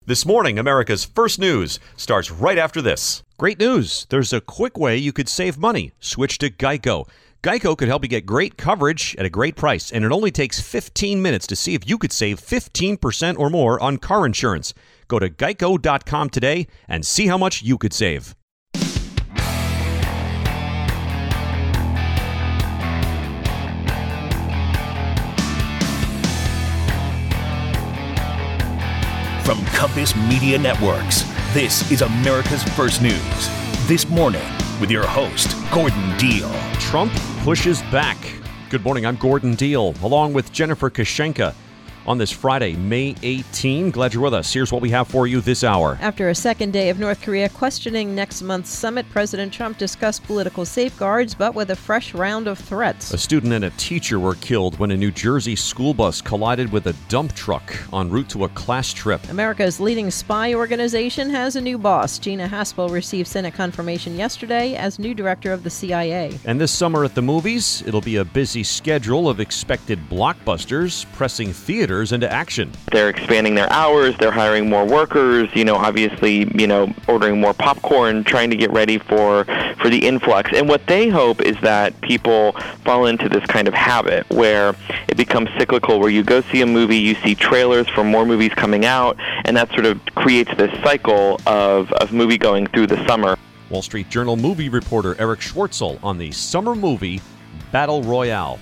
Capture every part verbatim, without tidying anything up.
This morning, America's First News starts right after this. Great news. There's a quick way you could save money. Switch to Geico. Geico could help you get great coverage at a great price, and it only takes fifteen minutes to see if you could save fifteen percent or more on car insurance. Go to geico dot com today and see how much you could save. From Compass Media Networks, this is America's First News. This morning, with your host, Gordon Deal. Trump pushes back. Good morning, I'm Gordon Deal, along with Jennifer Kashenka. On this Friday, May eighteenth. Glad you're with us. Here's what we have for you this hour. After a second day of North Korea questioning next month's summit, President Trump discussed political safeguards, but with a fresh round of threats. A student and a teacher were killed when a New Jersey school bus collided with a dump truck en route to a class trip. America's leading spy organization has a new boss. Gina Haspel received Senate confirmation yesterday as new director of the C I A. And this summer at the movies, it'll be a busy schedule of expected blockbusters, pressing theaters into action. They're expanding their hours, they're hiring more workers, you know, obviously, you know, ordering more popcorn, trying to get ready for, for the influx. And what they hope is that people fall into this kind of habit where it becomes cyclical, where you go see a movie, you see trailers for more movies coming out, and that sort of creates this cycle of, of movie going through the summer. Wall Street Journal movie reporter Eric Schwartzel on the summer movie Battle Royale.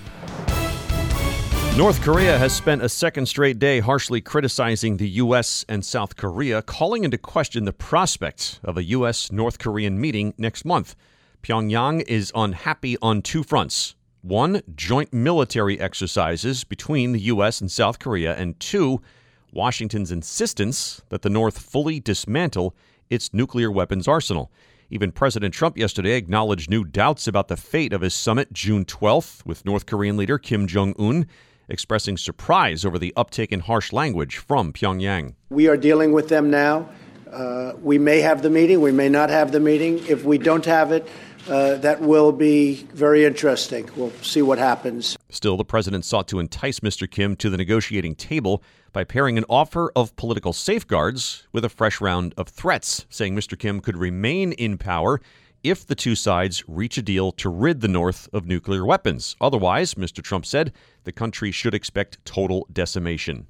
North Korea has spent a second straight day harshly criticizing the U S and South Korea, calling into question the prospect of a U S North Korean meeting next month. Pyongyang is unhappy on two fronts. One, joint military exercises between the U S and South Korea, and two, Washington's insistence that the North fully dismantle its nuclear weapons arsenal. Even President Trump yesterday acknowledged new doubts about the fate of his summit June twelfth with North Korean leader Kim Jong-un, expressing surprise over the uptick in harsh language from Pyongyang. We are dealing with them now. Uh, we may have the meeting, we may not have the meeting. If we don't have it, uh, that will be very interesting. We'll see what happens. Still, the president sought to entice Mister Kim to the negotiating table by pairing an offer of political safeguards with a fresh round of threats, saying Mister Kim could remain in power if the two sides reach a deal to rid the North of nuclear weapons. Otherwise, Mister Trump said, the country should expect total decimation.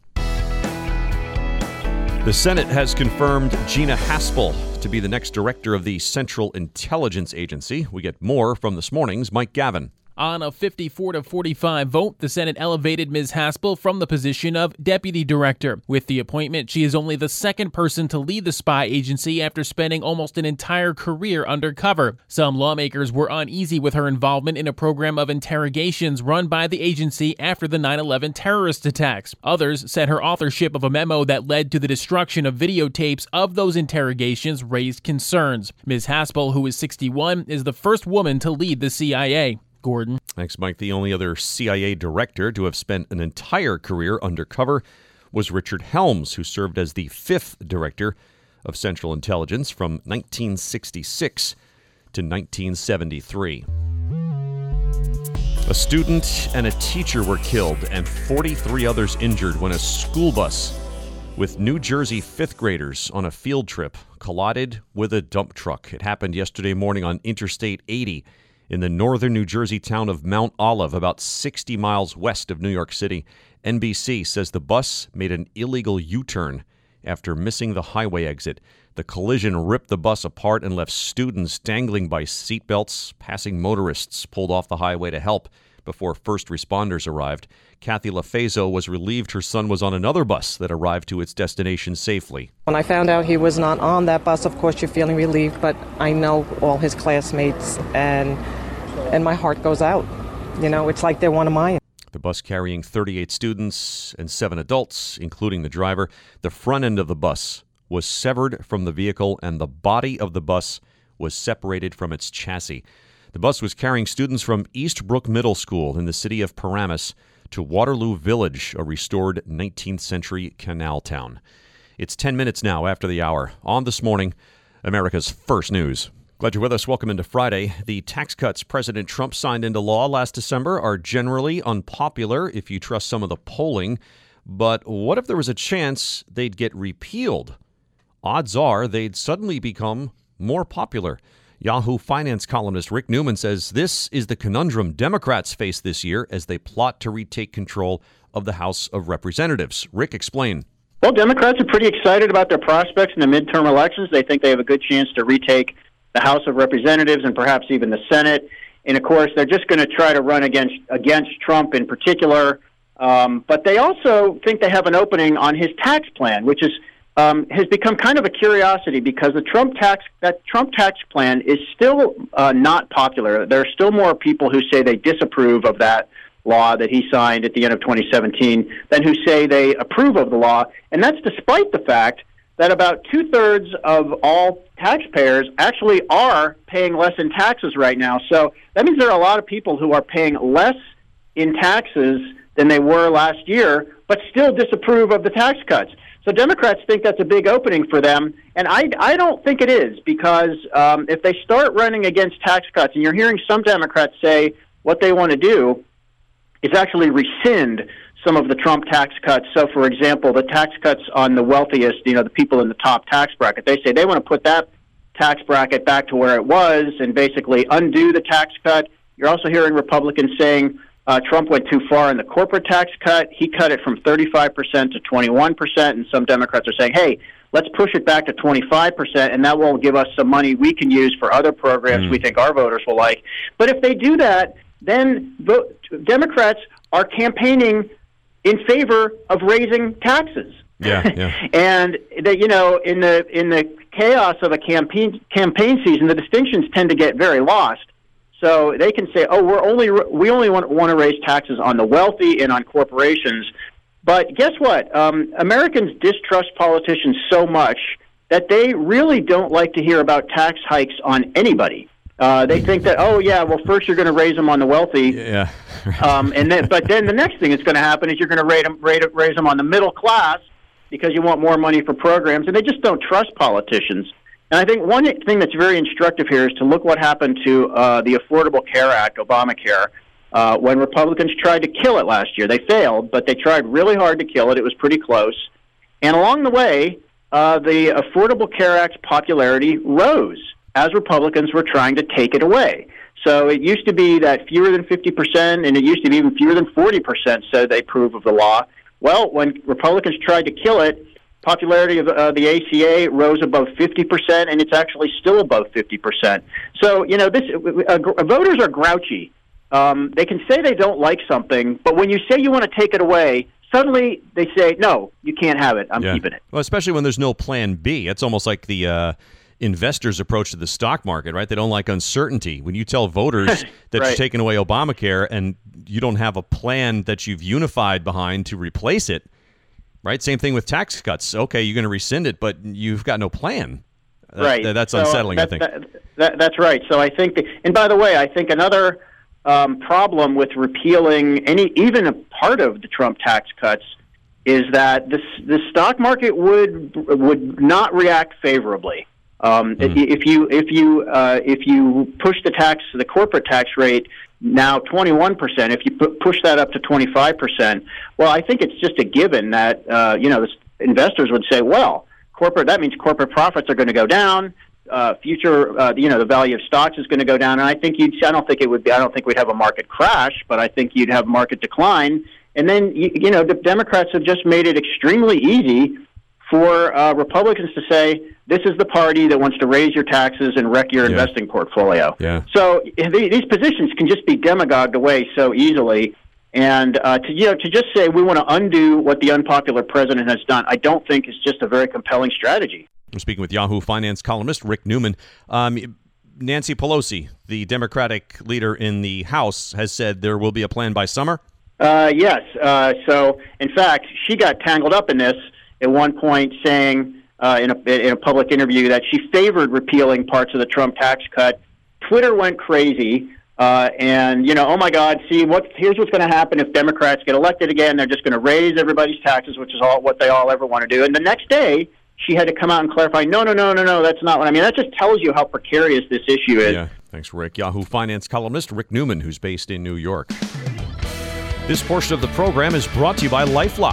The Senate has confirmed Gina Haspel to be the next director of the Central Intelligence Agency. We get more from this morning's Mike Gavin. On a fifty-four to forty-five vote, the Senate elevated Miz Haspel from the position of deputy director. With the appointment, she is only the second person to lead the spy agency after spending almost an entire career undercover. Some lawmakers were uneasy with her involvement in a program of interrogations run by the agency after the nine eleven terrorist attacks. Others said her authorship of a memo that led to the destruction of videotapes of those interrogations raised concerns. Miz Haspel, who is sixty-one, is the first woman to lead the C I A. Gordon. Thanks, Mike. The only other C I A director to have spent an entire career undercover was Richard Helms, who served as the fifth director of Central Intelligence from nineteen sixty-six to nineteen seventy-three. A student and a teacher were killed and forty-three others injured when a school bus with New Jersey fifth graders on a field trip collided with a dump truck. It happened yesterday morning on Interstate eighty. In the northern New Jersey town of Mount Olive, about sixty miles west of New York City. N B C says the bus made an illegal U-turn after missing the highway exit. The collision ripped the bus apart and left students dangling by seatbelts. Passing motorists pulled off the highway to help before first responders arrived. Kathy LaFazo was relieved her son was on another bus that arrived to its destination safely. When I found out he was not on that bus, of course, you're feeling relieved, but I know all his classmates, and and my heart goes out. You know, it's like they're one of mine. The bus carrying thirty-eight students and seven adults, including the driver. The front end of the bus was severed from the vehicle, and the body of the bus was separated from its chassis. The bus was carrying students from Eastbrook Middle School in the city of Paramus to Waterloo Village, a restored nineteenth century canal town. It's ten minutes now after the hour. On This Morning, America's First News. Glad you're with us. Welcome into Friday. The tax cuts President Trump signed into law last December are generally unpopular if you trust some of the polling. But what if there was a chance they'd get repealed? odds are they'd suddenly become more popular. Yahoo Finance columnist Rick Newman says this is the conundrum Democrats face this year as they plot to retake control of the House of Representatives. Rick, explain. Well, Democrats are pretty excited about their prospects in the midterm elections. They think they have a good chance to retake the House of Representatives and perhaps even the Senate. And, of course, they're just going to try to run against against Trump in particular. Um, but they also think they have an opening on his tax plan, which is um, has become kind of a curiosity because the Trump tax that Trump tax plan is still uh, not popular. There are still more people who say they disapprove of that law that he signed at the end of twenty seventeen than who say they approve of the law. And that's despite the fact that about two-thirds of all taxpayers actually are paying less in taxes right now. So that means there are a lot of people who are paying less in taxes than they were last year, but still disapprove of the tax cuts. So Democrats think that's a big opening for them, and I, I don't think it is, because um, if they start running against tax cuts, and you're hearing some Democrats say what they want to do is actually rescind some of the Trump tax cuts. So, for example, the tax cuts on the wealthiest, you know, the people in the top tax bracket, they say they want to put that tax bracket back to where it was and basically undo the tax cut. You're also hearing Republicans saying uh, Trump went too far in the corporate tax cut. He cut it from thirty-five percent to twenty-one percent, and some Democrats are saying, hey, let's push it back to twenty-five percent, and that will give us some money we can use for other programs mm. we think our voters will like. But if they do that, then vote, Democrats are campaigning in favor of raising taxes. Yeah, yeah. And that, you know, in the in the chaos of a campaign campaign season, the distinctions tend to get very lost. So they can say, "Oh, we're only we only want, want to raise taxes on the wealthy and on corporations." But guess what? Um, Americans distrust politicians so much that they really don't like to hear about tax hikes on anybody. Uh, they think that, oh yeah, well first you're going to raise them on the wealthy, yeah, um, and then but then the next thing that's going to happen is you're going to raise them, raise, raise them on the middle class because you want more money for programs, and they just don't trust politicians. And I think one thing that's very instructive here is to look what happened to uh, the Affordable Care Act, Obamacare, uh, when Republicans tried to kill it last year. They failed, but they tried really hard to kill it. It was pretty close, and along the way, uh, the Affordable Care Act's popularity rose as Republicans were trying to take it away. So it used to be that fewer than fifty percent, and it used to be even fewer than forty percent said they approve of the law. Well, when Republicans tried to kill it, popularity of uh, the A C A rose above fifty percent, and it's actually still above fifty percent. So, you know, this uh, voters are grouchy. Um, they can say they don't like something, but when you say you want to take it away, suddenly they say, no, you can't have it. I'm yeah. keeping it. Well, especially when there's no plan B. It's almost like the uh, investors' approach to the stock market, right? They don't like uncertainty. When you tell voters that right. you're taking away Obamacare and you don't have a plan that you've unified behind to replace it, right? Same thing with tax cuts. Okay, you're going to rescind it, but you've got no plan. Right. That, that's so unsettling, that, I think. That, that, that's right. So I think, that, and by the way, I think another um, problem with repealing any, even a part of the Trump tax cuts, is that this the stock market would would not react favorably. Um, mm. If you if you uh, if you push the tax the corporate tax rate now twenty-one percent, if you pu- push that up to twenty-five percent, well, I think it's just a given that uh, you know the investors would say, well, corporate that means corporate profits are going to go down. Uh, future, uh, you know, the value of stocks is going to go down, and I think you'd. I don't think it would be. I don't think we'd have a market crash, but I think you'd have market decline. And then, you, you know, the Democrats have just made it extremely easy for uh, Republicans to say, this is the party that wants to raise your taxes and wreck your yeah. investing portfolio. Yeah. So the, these positions can just be demagogued away so easily. And uh, to you know, to just say we want to undo what the unpopular president has done, I don't think is just a very compelling strategy. I'm speaking with Yahoo Finance columnist Rick Newman. Um, Nancy Pelosi, the Democratic leader in the House, has said there will be a plan by summer. Uh, yes. Uh, so, in fact, she got tangled up in this at one point, saying uh, in, a, in a public interview that she favored repealing parts of the Trump tax cut. Twitter went crazy, uh, and you know, oh my God! See, what? Here's what's going to happen if Democrats get elected again. They're just going to raise everybody's taxes, which is all what they all ever want to do. And the next day, she had to come out and clarify, no, no, no, no, no, that's not what I mean. That just tells you how precarious this issue is. Yeah. Thanks, Rick. Yahoo Finance columnist Rick Newman, who's based in New York. This portion of the program is brought to you by LifeLock.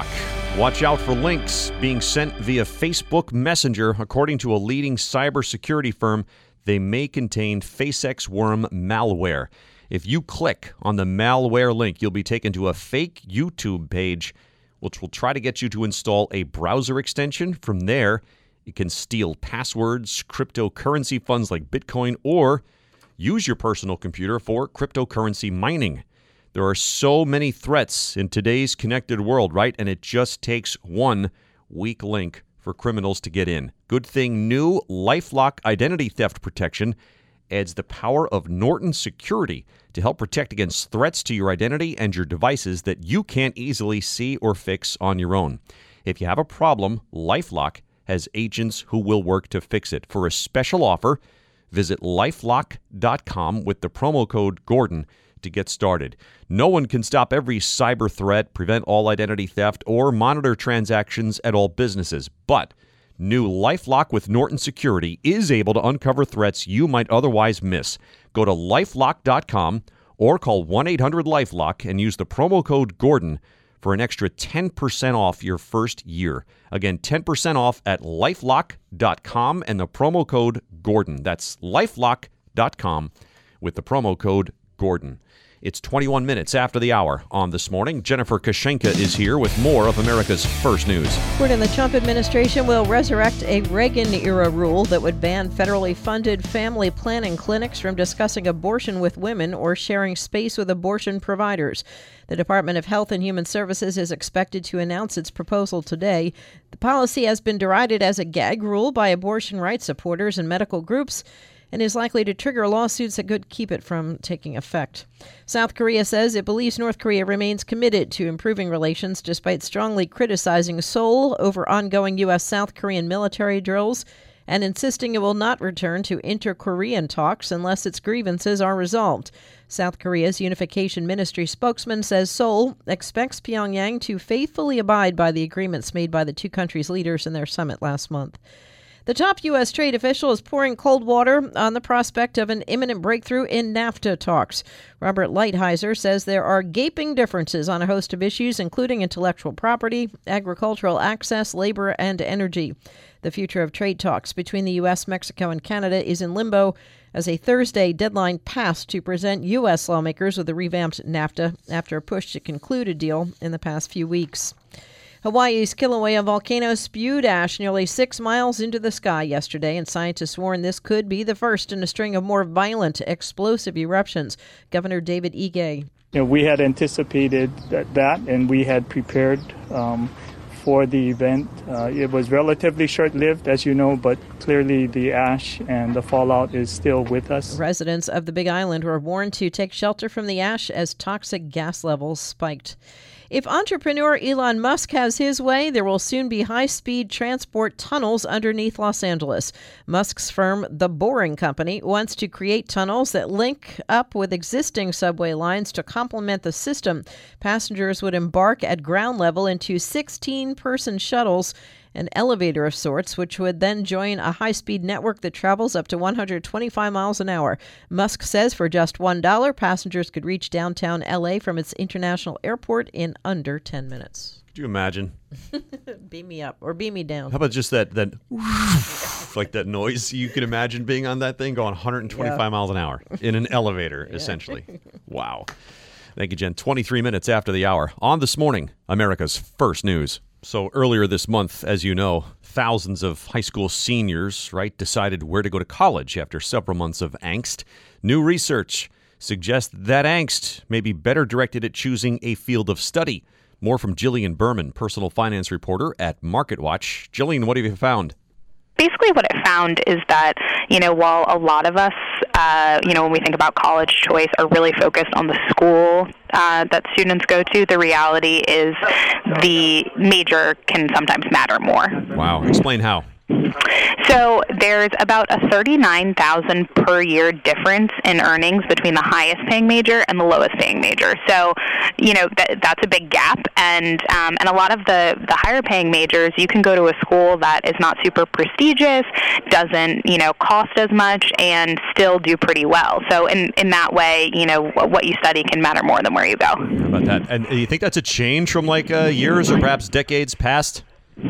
Watch out for links being sent via Facebook Messenger. According to a leading cybersecurity firm, they may contain FaceX worm malware. If you click on the malware link, you'll be taken to a fake YouTube page, which will try to get you to install a browser extension. From there, it can steal passwords, cryptocurrency funds like Bitcoin, or use your personal computer for cryptocurrency mining. There are so many threats in today's connected world, right? And it just takes one weak link for criminals to get in. Good thing new LifeLock identity theft protection adds the power of Norton Security to help protect against threats to your identity and your devices that you can't easily see or fix on your own. If you have a problem, LifeLock has agents who will work to fix it. For a special offer, visit lifelock dot com with the promo code Gordon to get started. No one can stop every cyber threat, prevent all identity theft, or monitor transactions at all businesses. But new LifeLock with Norton Security is able to uncover threats you might otherwise miss. Go to lifelock dot com or call one eight hundred LifeLock and use the promo code Gordon for an extra ten percent off your first year. Again, ten percent off at lifelock dot com and the promo code Gordon. That's lifelock dot com with the promo code Gordon. It's twenty-one minutes after the hour on This Morning. Jennifer Kashenka is here with more of America's First News. Word in the Trump administration will resurrect a Reagan-era rule that would ban federally funded family planning clinics from discussing abortion with women or sharing space with abortion providers. The Department of Health and Human Services is expected to announce its proposal today. The policy has been derided as a gag rule by abortion rights supporters and medical groups, and is likely to trigger lawsuits that could keep it from taking effect. South Korea says it believes North Korea remains committed to improving relations despite strongly criticizing Seoul over ongoing U S South Korean military drills and insisting it will not return to inter-Korean talks unless its grievances are resolved. South Korea's Unification Ministry spokesman says Seoul expects Pyongyang to faithfully abide by the agreements made by the two countries' leaders in their summit last month. The top U S trade official is pouring cold water on the prospect of an imminent breakthrough in NAFTA talks. Robert Lighthizer says there are gaping differences on a host of issues, including intellectual property, agricultural access, labor, and energy. The future of trade talks between the U S, Mexico, and Canada is in limbo as a Thursday deadline passed to present U S lawmakers with a revamped NAFTA after a push to conclude a deal in the past few weeks. Hawaii's Kilauea volcano spewed ash nearly six miles into the sky yesterday, and scientists warn this could be the first in a string of more violent, explosive eruptions. Governor David Ige. You know, we had anticipated that, that and we had prepared um, for the event. Uh, it was relatively short-lived, as you know, but clearly the ash and the fallout is still with us. Residents of the Big Island were warned to take shelter from the ash as toxic gas levels spiked. If entrepreneur Elon Musk has his way, there will soon be high-speed transport tunnels underneath Los Angeles. Musk's firm, The Boring Company, wants to create tunnels that link up with existing subway lines to complement the system. Passengers would embark at ground level into sixteen-person shuttles, an elevator of sorts, which would then join a high-speed network that travels up to one hundred twenty-five miles an hour. Musk says for just one dollar, passengers could reach downtown L A from its international airport in under ten minutes. Could you imagine? Beam me up or beam me down. How about just that, that like that noise you can imagine being on that thing going one hundred twenty-five yeah. miles an hour in an elevator, yeah. essentially. Wow. Thank you, Jen. twenty-three minutes after the hour. On This Morning, America's First News. So earlier this month, as you know, thousands of high school seniors, right, decided where to go to college after several months of angst. New research suggests that angst may be better directed at choosing a field of study. More from Jillian Berman, personal finance reporter at MarketWatch. Jillian, what have you found? Basically what it found is that, you know, while a lot of us, uh, you know, when we think about college choice, are really focused on the school uh, that students go to, the reality is the major can sometimes matter more. Wow. Explain how. So there's about a thirty-nine thousand dollars per year difference in earnings between the highest paying major and the lowest paying major. So, you know, that, that's a big gap. And um, and a lot of the, the higher paying majors, you can go to a school that is not super prestigious, doesn't, you know, cost as much, and still do pretty well. So in, in that way, you know, what you study can matter more than where you go. How about that? And you think that's a change from like uh, years or perhaps decades past?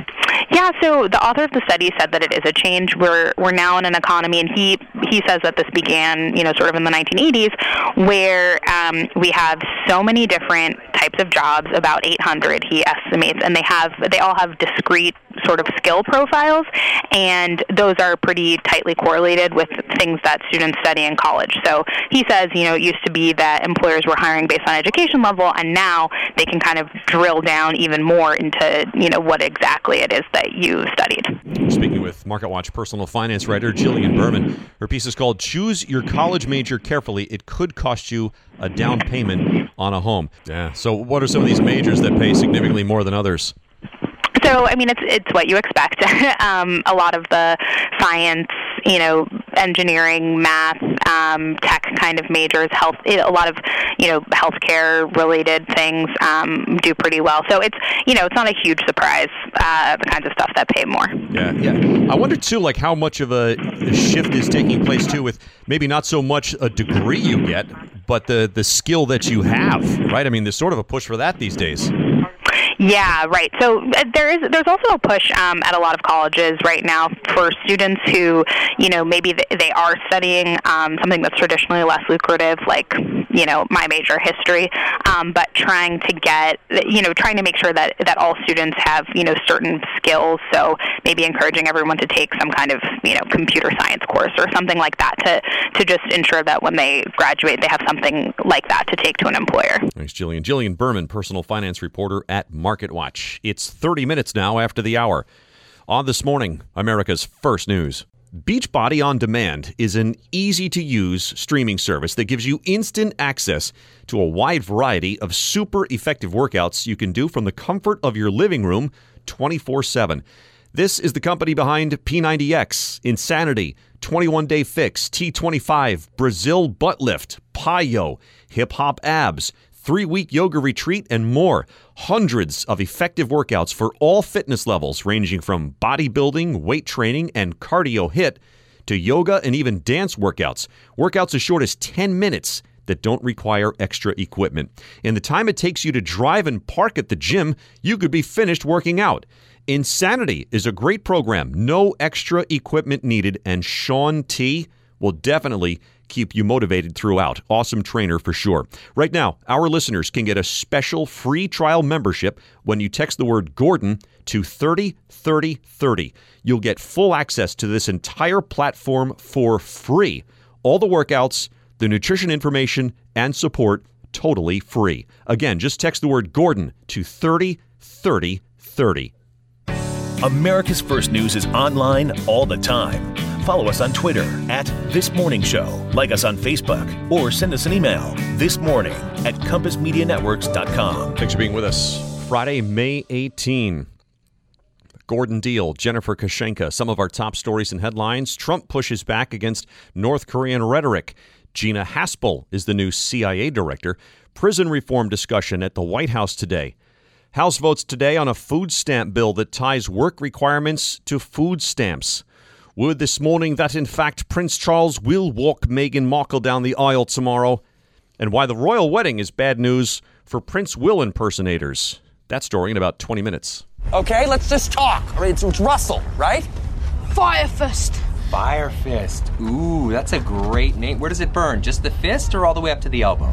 Yeah, so the author of the study said that it is a change. We're we're now in an economy, and he he says that this began, you know, sort of in the nineteen eighties, where um, we have so many different types of jobs, about eight hundred, he estimates, and they have they all have discrete sort of skill profiles, and those are pretty tightly correlated with things that students study in college. So he says, you know, it used to be that employers were hiring based on education level, and now they can kind of drill down even more into, you know, what exactly it is that you studied. Speaking with MarketWatch personal finance writer Jillian Berman, her piece is called Choose Your College Major Carefully. It could cost you a down payment on a home. Yeah. So what are some of these majors that pay significantly more than others? So, I mean, it's it's what you expect. um, a lot of the science, you know, engineering, math, um, tech kind of majors, health, a lot of, you know, healthcare related things um, do pretty well. So it's, you know, it's not a huge surprise, uh, the kinds of stuff that pay more. Yeah, yeah. I wonder, too, like how much of a shift is taking place, too, with maybe not so much a degree you get, but the, the skill that you have, right? I mean, there's sort of a push for that these days. Yeah, right. So uh, there is there's also a push um, at a lot of colleges right now for students who, you know, maybe they are studying um, something that's traditionally less lucrative, like, you know, my major, history, um, but trying to get, you know, trying to make sure that, that all students have, you know, certain skills. So maybe encouraging everyone to take some kind of, you know, computer science course or something like that to, to just ensure that when they graduate, they have something like that to take to an employer. Thanks, Jillian. Jillian Berman, personal finance reporter at MarketWatch. It's thirty minutes now after the hour. On This Morning, America's First News. Beachbody On Demand is an easy-to-use streaming service that gives you instant access to a wide variety of super effective workouts you can do from the comfort of your living room twenty-four seven. This is the company behind P ninety X, Insanity, twenty-one day Fix, T twenty-five, Brazil Butt Lift, Pyo, Hip Hop Abs, three-week yoga retreat, and more. Hundreds of effective workouts for all fitness levels, ranging from bodybuilding, weight training, and cardio hit to yoga and even dance workouts. Workouts as short as ten minutes that don't require extra equipment. In the time it takes you to drive and park at the gym, you could be finished working out. Insanity is a great program. No extra equipment needed, and Shaun T will definitely keep you motivated throughout. Awesome trainer for sure. Right now, our listeners can get a special free trial membership when you text the word Gordon to thirty thirty thirty. You'll get full access to this entire platform for free. All the workouts, the nutrition information, and support totally free. Again, just text the word Gordon to thirty thirty thirty. America's First News is online all the time. Follow us on Twitter at This Morning Show. Like us on Facebook or send us an email this morning at compass media networks dot com. Thanks for being with us. Friday, May eighteenth. Gordon Deal, Jennifer Kashenka, some of our top stories and headlines. Trump pushes back against North Korean rhetoric. Gina Haspel is the new C I A director. Prison reform discussion at the White House today. House votes today on a food stamp bill that ties work requirements to food stamps. Word this morning that, in fact, Prince Charles will walk Meghan Markle down the aisle tomorrow. And why the royal wedding is bad news for Prince Will impersonators. That story in about twenty minutes. Okay, let's just talk. It's, it's Russell, right? Fire Fist. Fire Fist. Ooh, that's a great name. Where does it burn? Just the fist or all the way up to the elbow?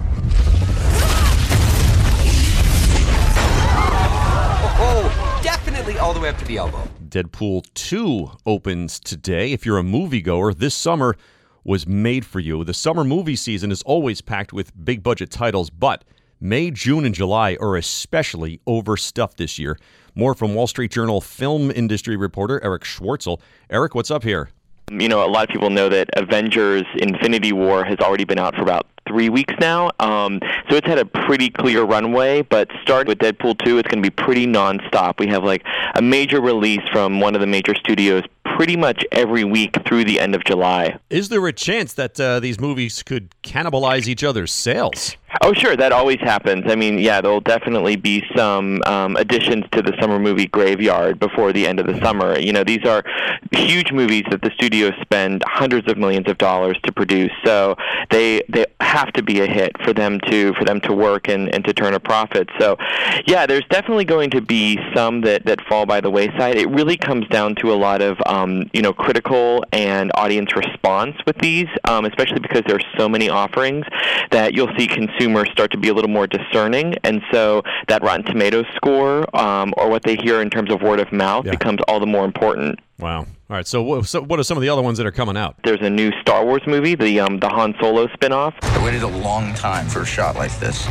Oh, definitely all the way up to the elbow. Deadpool two opens today. If you're a moviegoer, this summer was made for you. The summer movie season is always packed with big budget titles, but May, June, and July are especially overstuffed this year. More from Wall Street Journal film industry reporter Eric Schwartzel. Eric, what's up here? You know, a lot of people know that Avengers Infinity War has already been out for about three weeks now. Um, so it's had a pretty clear runway, but starting with Deadpool two, it's going to be pretty nonstop. We have like a major release from one of the major studios pretty much every week through the end of July. Is there a chance that uh, these movies could cannibalize each other's sales? Oh, sure. That always happens. I mean, yeah, there'll definitely be some um, additions to the summer movie graveyard before the end of the summer. You know, these are huge movies that the studios spend hundreds of millions of dollars to produce. So they they have to be a hit for them to for them to work and, and to turn a profit. So, yeah, there's definitely going to be some that, that fall by the wayside. It really comes down to a lot of um, you know critical and audience response with these, um, especially because there are so many offerings that you'll see consumers start to be a little more discerning, and so that Rotten Tomatoes score um, or what they hear in terms of word of mouth yeah. becomes all the more important. Wow. All right, so what, so what are some of the other ones that are coming out? There's a new Star Wars movie, the um, the Han Solo spinoff. I waited a long time for a shot like this.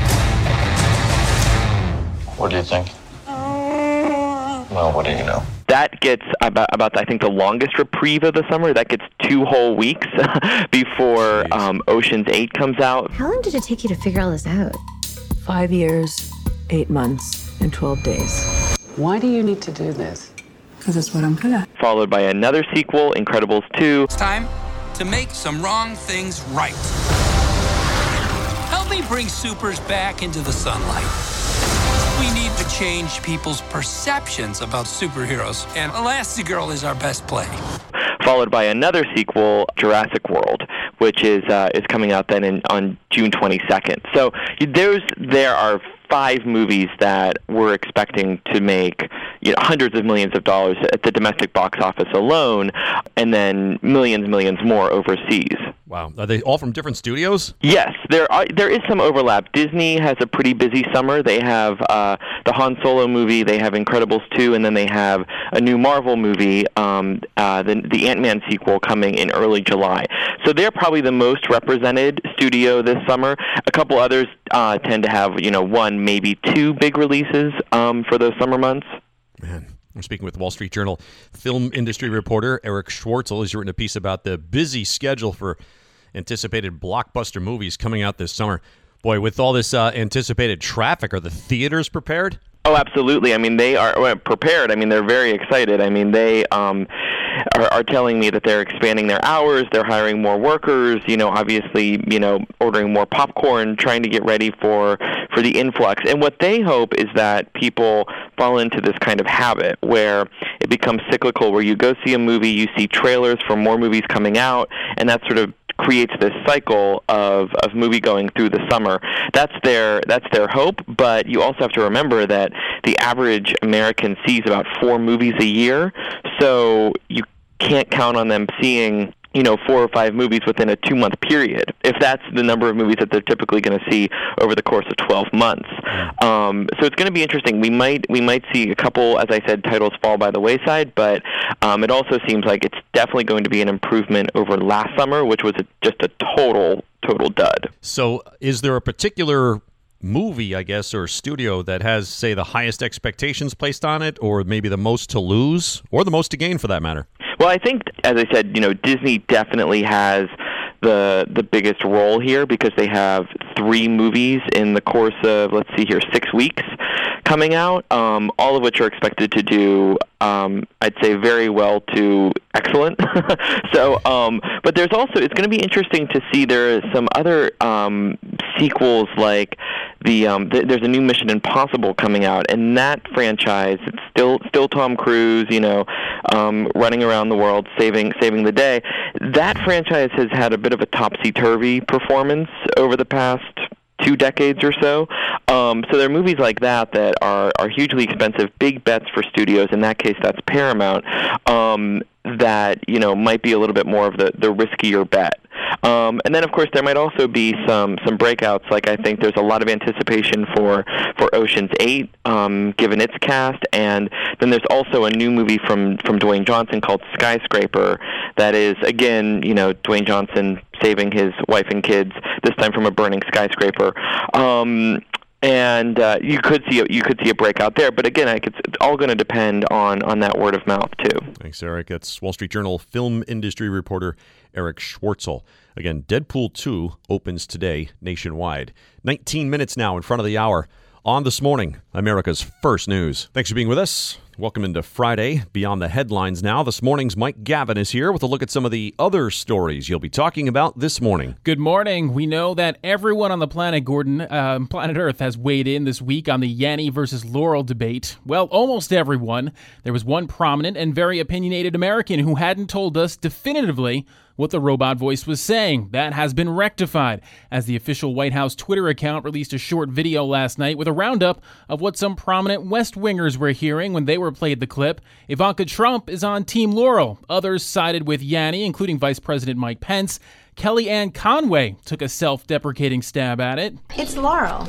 What do you think? Well, what do you know? That gets about, about, I think, the longest reprieve of the summer. That gets two whole weeks before um, Ocean's eight comes out. How long did it take you to figure all this out? Five years, eight months, and twelve days. Why do you need to do this? Because it's what I'm good at. Followed by another sequel, Incredibles two. It's time to make some wrong things right. Help me bring supers back into the sunlight. We need to change people's perceptions about superheroes, and Elastigirl is our best play. Followed by another sequel, Jurassic World, which is uh, is coming out then in, on June twenty-second. So there's there are five movies that we're expecting to make you know, hundreds of millions of dollars at the domestic box office alone, and then millions, millions more overseas. Wow. Are they all from different studios? Yes, there are, there is some overlap. Disney has a pretty busy summer. They have uh, the Han Solo movie, they have Incredibles two, and then they have a new Marvel movie, um, uh, the, the Ant-Man sequel coming in early July. So they're probably the most represented studio this summer. A couple others uh, tend to have, you know, one, maybe two big releases um, for those summer months. Man. I'm speaking with Wall Street Journal film industry reporter Eric Schwartzel. He's written a piece about the busy schedule for anticipated blockbuster movies coming out this summer. Boy, with all this uh, anticipated traffic, are the theaters prepared? Oh, absolutely. I mean, they are well, prepared. I mean, they're very excited. I mean, they um, are, are telling me that they're expanding their hours, they're hiring more workers, you know, obviously, you know, ordering more popcorn, trying to get ready for, for the influx. And what they hope is that people fall into this kind of habit where it becomes cyclical, where you go see a movie, you see trailers for more movies coming out, and that sort of creates this cycle of, of movie going through the summer. That's their that's their hope, but you also have to remember that the average American sees about four movies a year, so you can't count on them seeing you know, four or five movies within a two-month period, if that's the number of movies that they're typically going to see over the course of twelve months. Um, so it's going to be interesting. We might we might see a couple, as I said, titles fall by the wayside, but um, it also seems like it's definitely going to be an improvement over last summer, which was a, just a total, total dud. So is there a particular movie, I guess, or studio that has, say, the highest expectations placed on it, or maybe the most to lose, or the most to gain for that matter? Well, I think, as I said, you know, Disney definitely has the the biggest role here because they have three movies in the course of, let's see here, six weeks coming out, um, all of which are expected to do, um, I'd say, very well to excellent. so, um, but there's also, it's going to be interesting to see there are some other um, sequels like the, um, th- there's a new Mission Impossible coming out, and that franchise, it's still still Tom Cruise, you know, um, running around the world saving saving the day. That franchise has had a bit of a topsy-turvy performance over the past two decades or so. Um, so there are movies like that that are, are hugely expensive, big bets for studios. In that case, that's Paramount. Um, that, you know, might be a little bit more of the, the riskier bet. Um, and then, of course, there might also be some some breakouts. Like I think there's a lot of anticipation for, for Ocean's eight, um, given its cast. And then there's also a new movie from, from Dwayne Johnson called Skyscraper that is, again, you know, Dwayne Johnson saving his wife and kids, this time from a burning skyscraper. Um, and uh, you could see a, you could see a breakout there, but again, I could, it's all going to depend on, on that word of mouth too. Thanks, Eric. That's Wall Street Journal film industry reporter Eric Schwartzel. Again, Deadpool two opens today nationwide. nineteen minutes now in front of the hour on This Morning, America's First News. Thanks for being with us. Welcome into Friday. Beyond the headlines now. This morning's Mike Gavin is here with a look at some of the other stories you'll be talking about this morning. Good morning. We know that everyone on the planet, Gordon, uh, planet Earth, has weighed in this week on the Yanny versus Laurel debate. Well, almost everyone. There was one prominent and very opinionated American who hadn't told us definitively what the robot voice was saying. That has been rectified, as the official White House Twitter account released a short video last night with a roundup of what some prominent West Wingers were hearing when they were played the clip. Ivanka Trump is on Team Laurel. Others sided with Yanny, including Vice President Mike Pence. Kellyanne Conway took a self-deprecating stab at it. It's Laurel,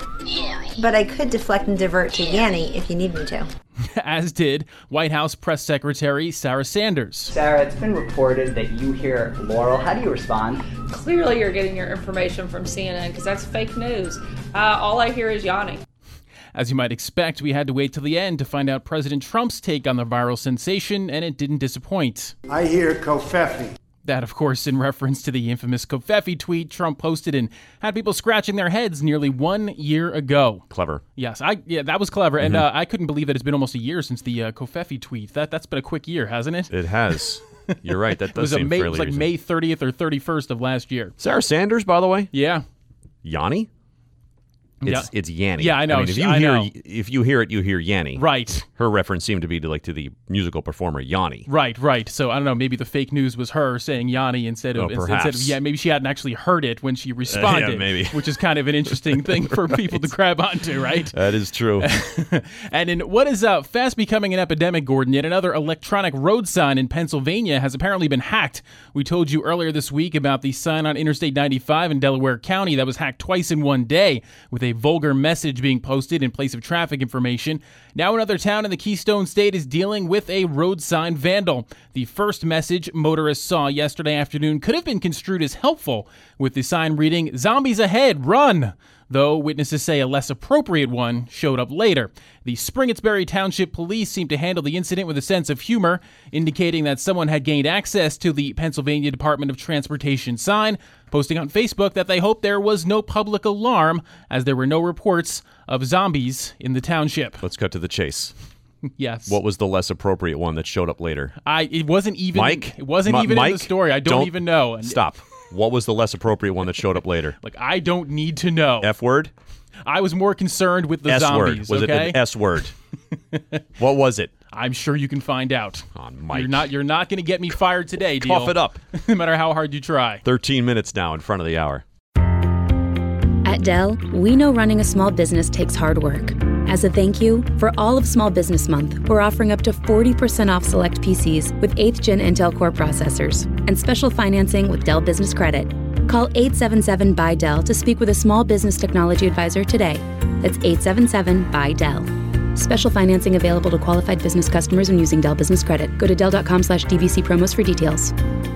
but I could deflect and divert to Yanny if you need me to. As did White House Press Secretary Sarah Sanders. Sarah, it's been reported that you hear Laurel. How do you respond? Clearly you're getting your information from C N N because that's fake news. Uh, all I hear is Yanny. As you might expect, we had to wait till the end to find out President Trump's take on the viral sensation, and it didn't disappoint. I hear Covfefe. That, of course, in reference to the infamous Covfefe tweet Trump posted and had people scratching their heads nearly one year ago. Clever. Yes, I yeah, that was clever, mm-hmm. and uh, I couldn't believe that it's been almost a year since the uh, Covfefe tweet. That that's been a quick year, hasn't it? It has. You're right. That does it was seem a May, fairly It was like recent. May thirtieth or thirty-first of last year. Sarah Sanders, by the way. Yeah. Yanny. It's yeah. it's Yanny. Yeah, I know. I mean, if you I hear know. if you hear it, you hear Yanny. Right. Her reference seemed to be to like to the musical performer Yanni. Right, right. So I don't know. Maybe the fake news was her saying Yanni instead of oh, instead of yeah. Maybe she hadn't actually heard it when she responded. Uh, yeah, maybe. Which is kind of an interesting thing for people right. to grab onto, right? That is true. And in what is uh, fast becoming an epidemic, Gordon, yet another electronic road sign in Pennsylvania has apparently been hacked. We told you earlier this week about the sign on Interstate ninety-five in Delaware County that was hacked twice in one day with a vulgar message being posted in place of traffic information. Now another town in the Keystone State is dealing with a road sign vandal. The first message motorists saw yesterday afternoon could have been construed as helpful, with the sign reading, "Zombies ahead, run!" Though witnesses say a less appropriate one showed up later. The Springettsbury Township Police seemed to handle the incident with a sense of humor, indicating that someone had gained access to the Pennsylvania Department of Transportation sign, posting on Facebook that they hoped there was no public alarm, as there were no reports of zombies in the township. Let's cut to the chase. Yes. What was the less appropriate one that showed up later? I. It wasn't even. Mike? It wasn't M- even Mike? in the story. I don't, don't even know. Stop. What was the less appropriate one that showed up later? Like, I don't need to know. F word? I was more concerned with the S zombies. word. Was okay? it an S word? What was it? I'm sure you can find out. On Mike. You're not. You're not going to get me fired today, deal. Cough it up. No matter how hard you try. Thirteen minutes now in front of the hour. At Dell, we know running a small business takes hard work. As a thank you, for all of Small Business Month, we're offering up to forty percent off select P Cs with eighth gen Intel Core processors and special financing with Dell Business Credit. Call eight seven seven B Y Dell to speak with a small business technology advisor today. That's eight seven seven B Y Dell. Special financing available to qualified business customers when using Dell Business Credit. Go to dell.com slash DBC promos for details.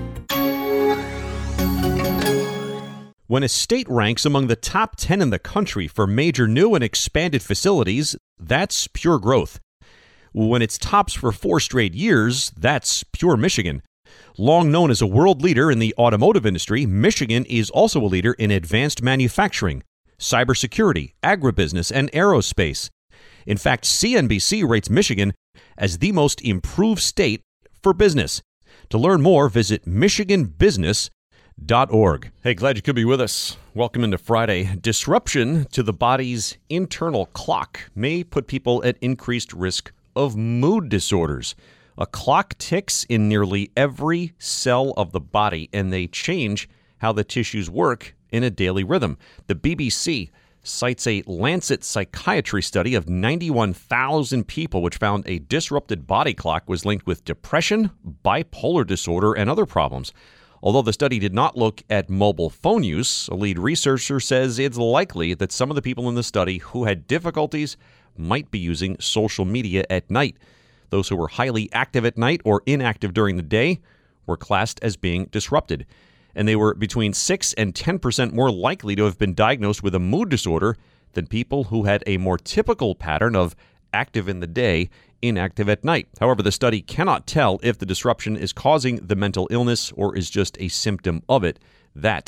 When a state ranks among the top ten in the country for major new and expanded facilities, that's pure growth. When it's tops for four straight years, that's pure Michigan. Long known as a world leader in the automotive industry, Michigan is also a leader in advanced manufacturing, cybersecurity, agribusiness, and aerospace. In fact, C N B C rates Michigan as the most improved state for business. To learn more, visit michigan business dot org. Hey, glad you could be with us. Welcome into Friday. Disruption to the body's internal clock may put people at increased risk of mood disorders. A clock ticks in nearly every cell of the body, and they change how the tissues work in a daily rhythm. The B B C cites a Lancet psychiatry study of ninety-one thousand people, which found a disrupted body clock was linked with depression, bipolar disorder, and other problems. Although the study did not look at mobile phone use, a lead researcher says it's likely that some of the people in the study who had difficulties might be using social media at night. Those who were highly active at night or inactive during the day were classed as being disrupted, and they were between six and ten percent more likely to have been diagnosed with a mood disorder than people who had a more typical pattern of active in the day, inactive at night. However, the study cannot tell if the disruption is causing the mental illness or is just a symptom of it. That's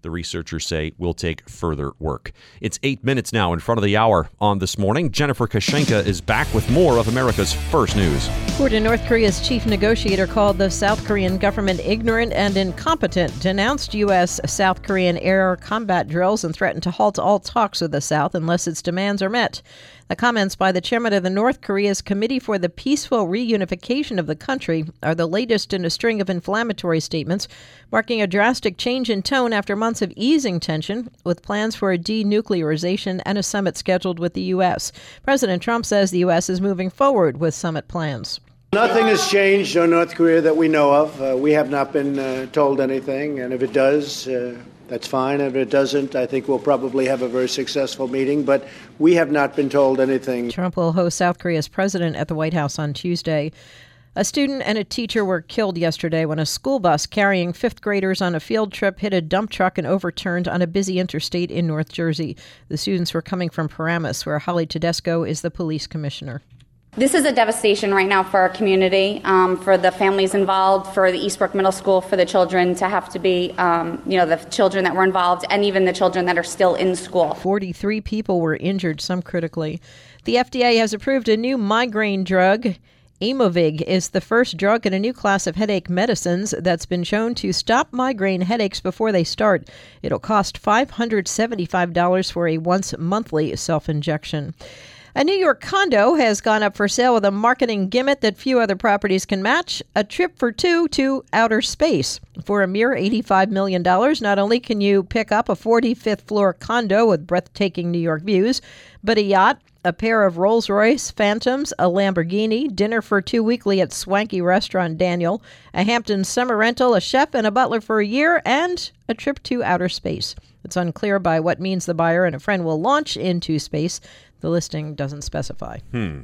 The researchers say will take further work. It's eight minutes now in front of the hour on This Morning. Jennifer Kashenka is back with more of America's First News. Court in North Korea's chief negotiator called the South Korean government ignorant and incompetent, denounced U S. South Korean air combat drills, and threatened to halt all talks with the South unless its demands are met. The comments by the chairman of the North Korea's Committee for the Peaceful Reunification of the country are the latest in a string of inflammatory statements, marking a drastic change in tone after months of easing tension, with plans for a denuclearization and a summit scheduled with the U S. President Trump says the U S is moving forward with summit plans. Nothing has changed on North Korea that we know of. Uh, we have not been uh, told anything, and if it does, uh, that's fine. If it doesn't, I think we'll probably have a very successful meeting, but we have not been told anything. Trump will host South Korea's president at the White House on Tuesday. A student and a teacher were killed yesterday when a school bus carrying fifth graders on a field trip hit a dump truck and overturned on a busy interstate in North Jersey. The students were coming from Paramus, where Holly Tedesco is the police commissioner. This is a devastation right now for our community, um, for the families involved, for the Eastbrook Middle School, for the children to have to be, um, you know, the children that were involved, and even the children that are still in school. forty-three people were injured, some critically. The F D A has approved a new migraine drug. Aimovig is the first drug in a new class of headache medicines that's been shown to stop migraine headaches before they start. It'll cost five hundred seventy-five dollars for a once-monthly self-injection. A New York condo has gone up for sale with a marketing gimmick that few other properties can match: a trip for two to outer space. For a mere eighty-five million dollars, not only can you pick up a forty-fifth floor condo with breathtaking New York views, but a yacht, a pair of Rolls-Royce Phantoms, a Lamborghini, dinner for two weekly at swanky restaurant Daniel, a Hampton summer rental, a chef and a butler for a year, and a trip to outer space. It's unclear by what means the buyer and a friend will launch into space. The listing doesn't specify. Hmm.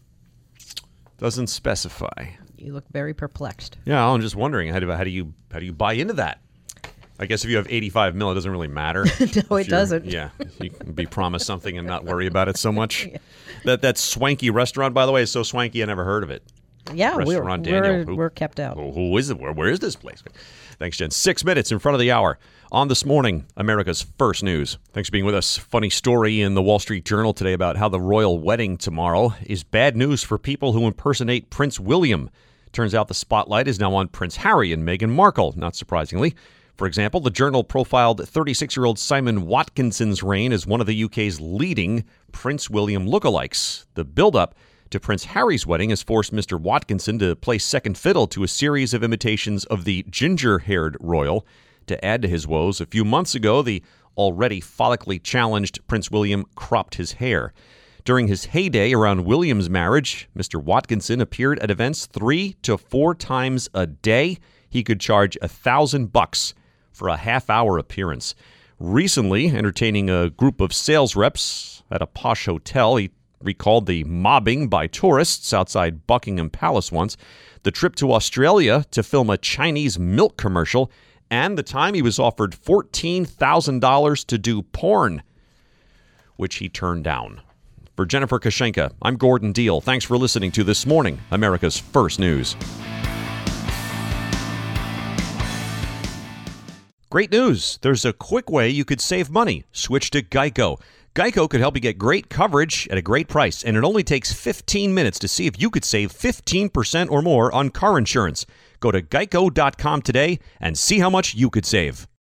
Doesn't specify. You look very perplexed. Yeah, I'm just wondering, how do, how do you how do you buy into that? I guess if you have eighty-five mil, it doesn't really matter. No, it doesn't. Yeah, you can be promised something and not worry about it so much. Yeah. That that swanky restaurant, by the way, is so swanky I never heard of it. Yeah, restaurant we're, Daniel. We're, we're kept out. Who, who is it? Where, where is this place? Thanks, Jen. Six minutes in front of the hour on This Morning, America's First News. Thanks for being with us. Funny story in the Wall Street Journal today about how the royal wedding tomorrow is bad news for people who impersonate Prince William. Turns out the spotlight is now on Prince Harry and Meghan Markle, not surprisingly. For example, the Journal profiled thirty-six-year-old Simon Watkinson's reign as one of the U K's leading Prince William lookalikes. The build-up to Prince Harry's wedding has forced Mister Watkinson to play second fiddle to a series of imitations of the ginger-haired royal. To add to his woes, a few months ago, the already follically challenged Prince William cropped his hair. During his heyday around William's marriage, Mister Watkinson appeared at events three to four times a day. He could charge a thousand bucks for a half-hour appearance. Recently, entertaining a group of sales reps at a posh hotel, he recalled the mobbing by tourists outside Buckingham Palace once, the trip to Australia to film a Chinese milk commercial, and the time he was offered fourteen thousand dollars to do porn, which he turned down. For Jennifer Kashenka, I'm Gordon Deal. Thanks for listening to This Morning, America's First News. Great news. There's a quick way you could save money. Switch to Geico. Geico could help you get great coverage at a great price, and it only takes fifteen minutes to see if you could save fifteen percent or more on car insurance. Go to geico dot com today and see how much you could save.